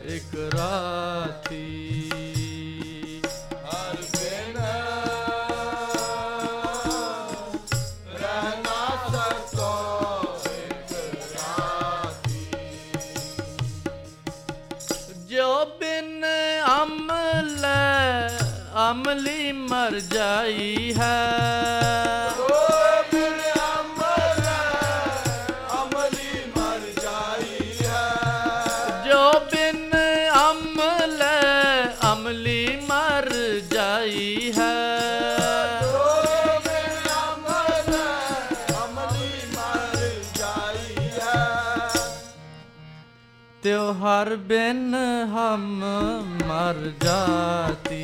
ਇਕ ਰਾਤੀ। ਹਰ ਬਿਨ ਰਹਿ ਨਾ ਸਕੋ ਇਕ ਰਾਤੀ। ਜੋ ਬਿਨ ਅਮਲ ਅਮਲੀ ਮਰ ਜਾਈ ਹੈ। त्यों हर बिन हम मर जाती।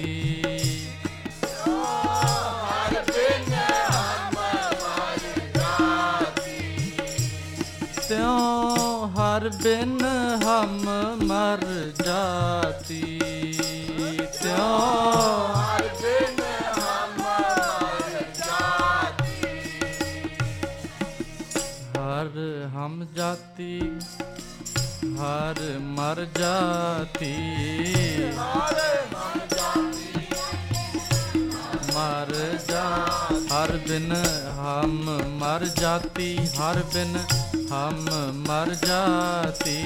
हर बिन हम मर जाती। त्यों हर बिन हम मर जाती। त्यों हर बिन हम मर जाती। हर हम जाती हर मर जाती। हर मर जाती मर जा हर बिन हम मर जाती। हर बिन हम मर जाती।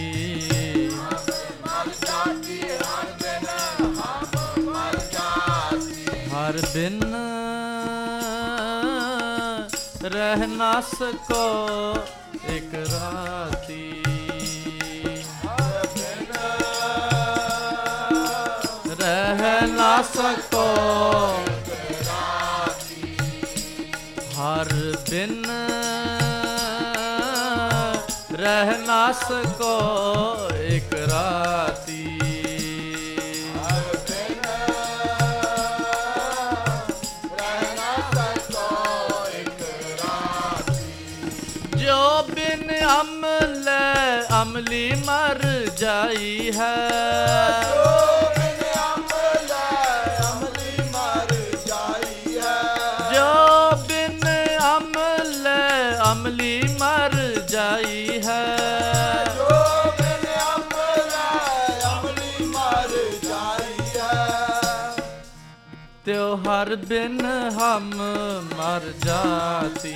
मर जाती हर बिन हम मर जाती। हर बिन रह ना सको एक राती। रह ना सको हर बिन रह ना सको एक राती। हर बिन रह ना सको एक राती। जो बिन अमल अमली मर जाई है। अमली मर जाई है। जो बिन अमल अमली मर जाई है। त्यों हर बिन हम मर जाती।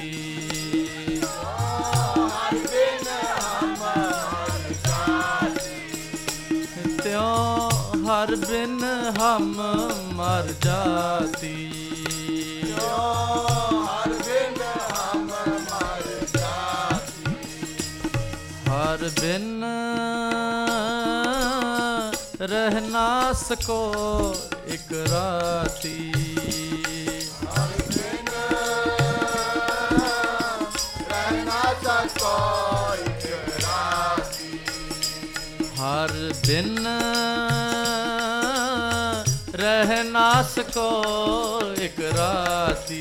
हर बिन हम मर जाती। त्यों हर बिन हम मर जाती। हर बिन रह ना सको एक राती। हर बिन रह ना सको एक राती। हर बिन रह ना सको एक राती।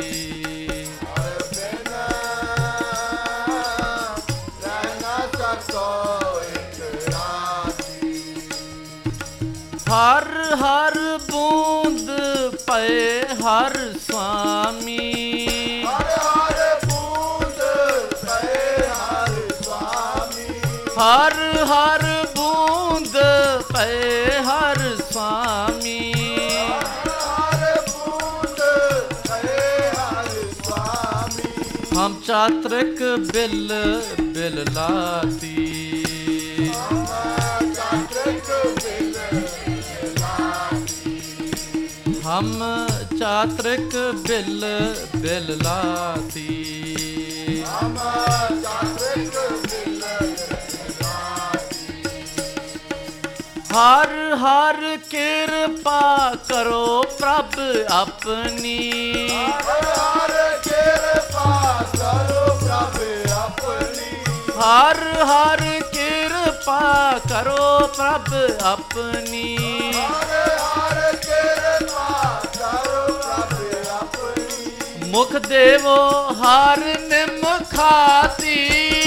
हर हर बूंद पे हर स्वामी। हर हर बूंद पे हर स्वामी। हर हर बूंद पे हर स्वामी। हर बूंद पे हर स्वामी। हम चात्रिक बिल बिल लाती। हम चात्रिक बिल बिल लाती। हम चात्रिक बिल लाती। हर हर कृपा करो प्रभ अपनी। हर हर कृपा करो प्रभ अपनी। हर हर कृपा करो प्रभ अपनी। मुख देवो हर निम खाती।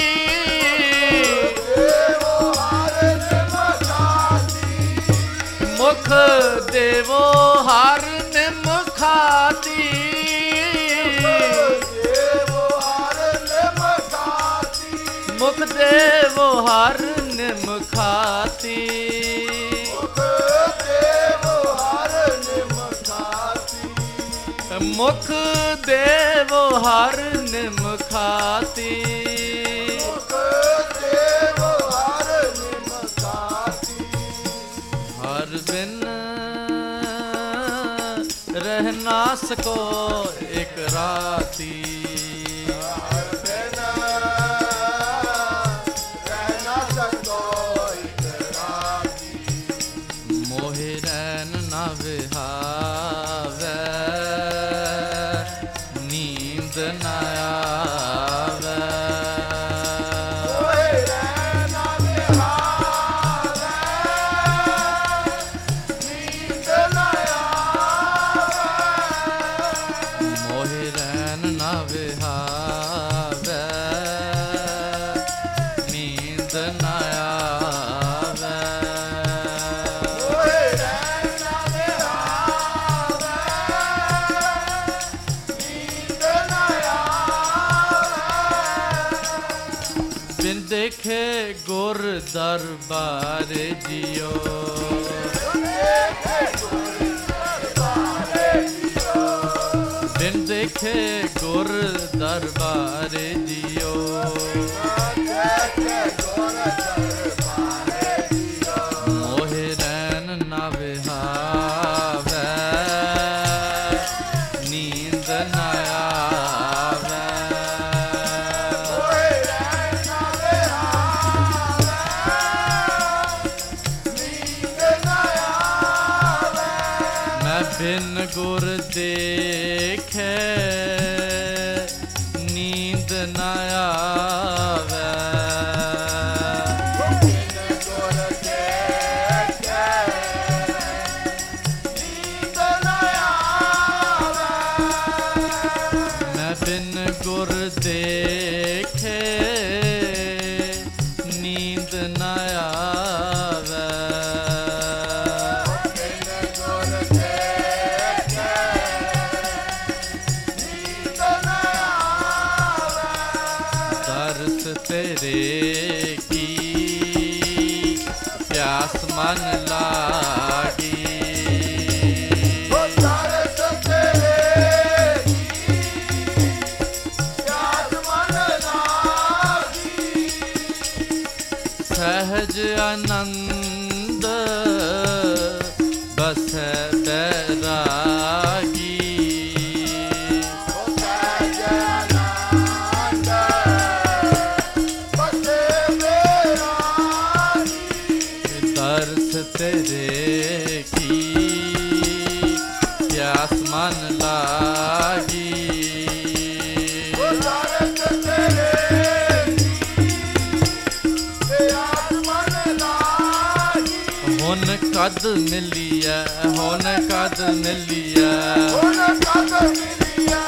मुख देवो हर निम खाती। मुख देवो हर निम खाती। मुख देवो हर निम खाती, मुख देवो हर निम खाती, हर बिन रह ना सको एक राती, हर बिन रह ना सको एक राती, मोहे रैन ना विहावे, नींद न आवे, मोहे रैन ना विहावे, नींद न आवे, मोहे रैन ना विहावे, नींद न आवे, मोहे रैन ना विहावे, नींद न आवे, बिन देखे गुर दरबार जियो, बिन देखे गुर दरबार जियो, मोहे रैन ना विहावे, नींद न आवे, मैं बिन गुर देखे नींद न आवे, मैं बिन गुर देखे नींद न आवे, दर्श तेरे की प्यास मन लागी, सहज आनंद बस बैरागी, दर्श तेरे की प्यास मन लागी, हुन कद मिलिया, हुन कद मिलिया, हुन कद मिलिया,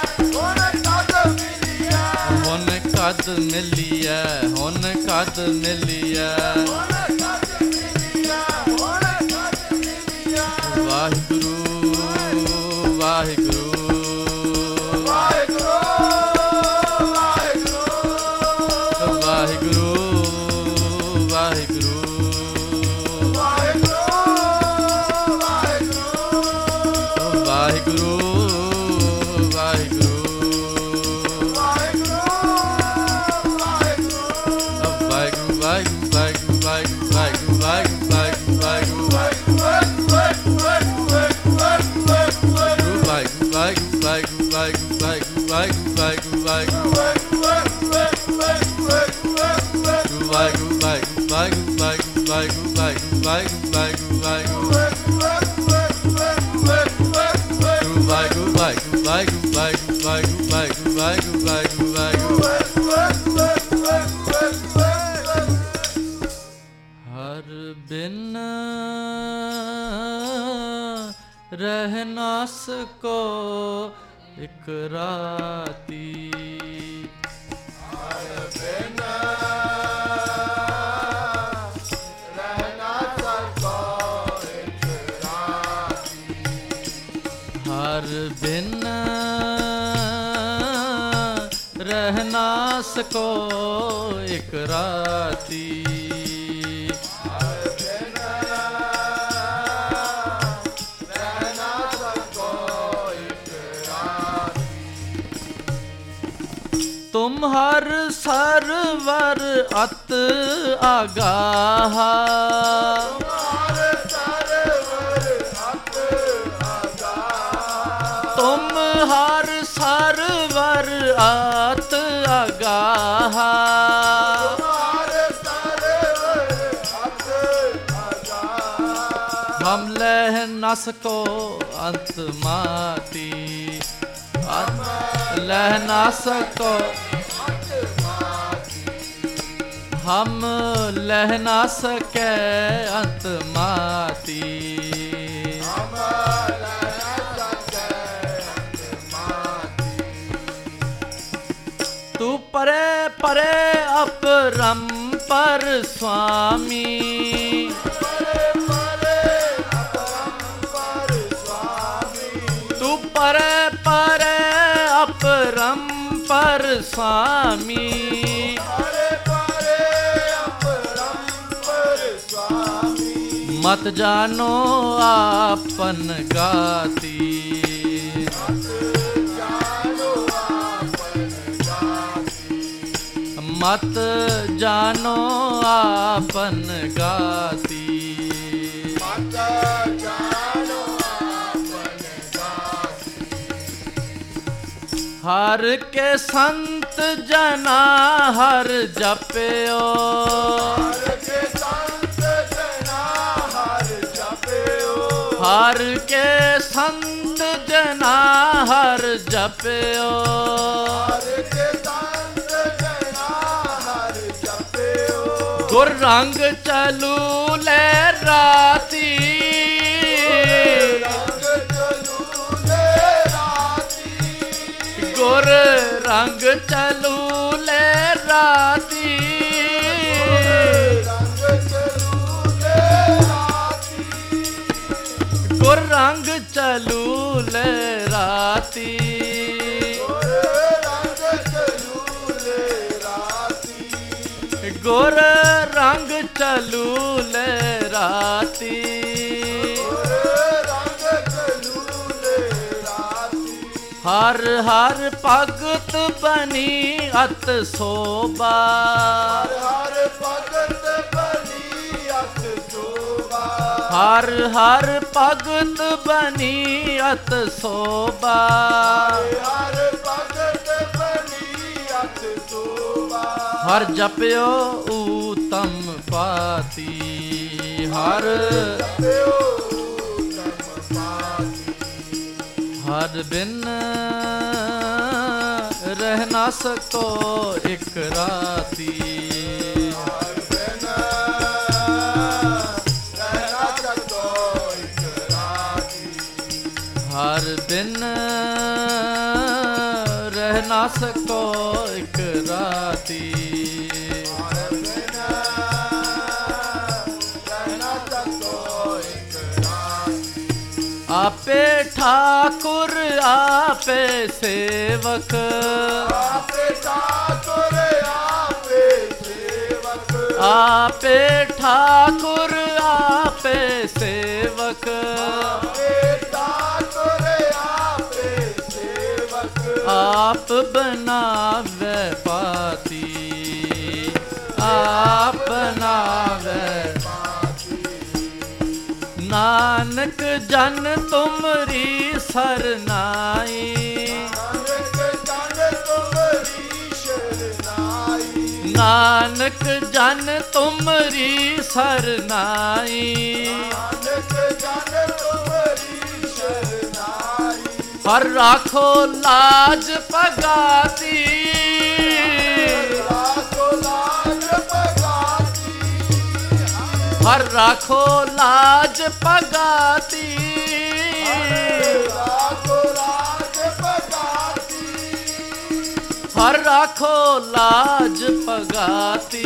हुन कद मिलिया, वाहिगुरु वाहिगुरु वाहिगुरु वाहिगुरु वाहिगुरु वाहिगुरु हर बिन रह ना सको एक राती, हर बिन रह ना सको एक राती, ਤੁਮ ਹਰ ਸਰਵਰ ਅਤ ਆਗਾਹ ਤੁਮ ਹਰ ਸਰਵਰ ਅਤ ਆਗਾਹ ਹਮ ਲਹਿ ਨ ਸਕੋ ਅੰਤ ਮਾਤੀ ਲਹਿ ਨ ਸਕੋ ਹਮ ਲਹਿ ਨ ਸਕੈ ਅੰਤ ਮਾਤੀ ਤੂੰ ਪਰੇ ਪਰੇ ਅਪਰੰਪਰ ਸੁਆਮੀ ਤੂੰ ਪਰੇ ਪਰੇ ਅਪਰੰਪਰ ਸੁਆਮੀ ਮਤ ਜਾਨੋ ਆਪਨ ਗਾਤੀ ਮਤ ਜਾਨੋ ਆਪਨ ਗਾਤੀ ਹਰ ਕੇ ਸੰਤ ਜਨਾ ਹਰ ਜਪਿਓ ਹਰ ਕੇ ਸੰਤ ਜਨਾ ਹਰ ਜਪਿਓ ਗੁਰ ਰੰਗ ਚਲੂ ਲੈ ਰਾਤੀ ਗੁਰ ਰੰਗ ਚਲੂ ਲੈ ਰਾਤੀ ਗੁਰ ਰੰਗ ਚਲੂ ਲੈ ਰਾਤੀ ਗੁਰ ਰੰਗ ਚਲੂ ਲੈ ਰਾਤੀ ਹਰ ਹਰ ਭਗਤ ਬਨੀ ਅਤ ਸੋਭਾ ਹਰ ਹਰ ਭਗਤ ਬਨੀ ਅਤ ਸੋਭਾ ਹਰ ਜਪਿਓ ਊਤਮ ਪਾਤੀ ਹਰ ਹਰ ਬਿਨ ਰਹਿ ਨਾ ਸਕੋ ਇਕ ਰਾਤੀ ਹਰ ਬਿਨ ਰਹਿ ਨਾ ਸਕੋ ਇਕ ਰਾਤੀ ਆਪੇ ਠਾਕੁਰ ਆਪੇ ਸੇਵਕ ਆਪੇ ਠਾਕੁਰ ਆਪੇ ਸੇਵਕ ਆਪੇ ਠਾਕੁਰ ਆਪੇ ਸੇਵਕ ਆਪੇ ਠਾਕੁਰ ਆਪੇ ਸੇਵਕ ਆਪ ਬਨਾਵੇ ਪਾਤੀ ਆਪ ਬਨਾਵੇ ਨਾਨਕ ਜਨ ਤੁਮਰੀ ਸਰਨਾਈ ਨਾਨਕ ਜਨ ਤੁਮਰੀ ਸਰਨਾਈ ਹਰ ਰਾਖੋ ਲਾਜ ਪਗਾਤੀ ਹਰ ਰਾਖੋ ਲਾਜ ਪਗਾਤੀ ਹਰ ਰਾਖੋ ਲਾਜ ਪਗਾਤੀ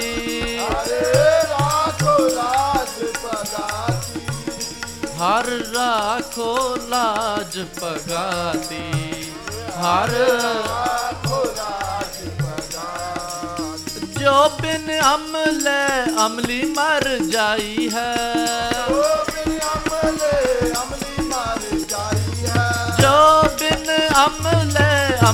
ਹਰ ਰਾਖੋ ਲਾਜ ਪਗਾਤੀ ਹਰ ਜੋ ਬਿਨ ਅਮਲੇ ਅਮਲੀ ਮਰ ਜਾਈ ਹੈ ਜੋ ਬਿਨ ਅਮਲੇ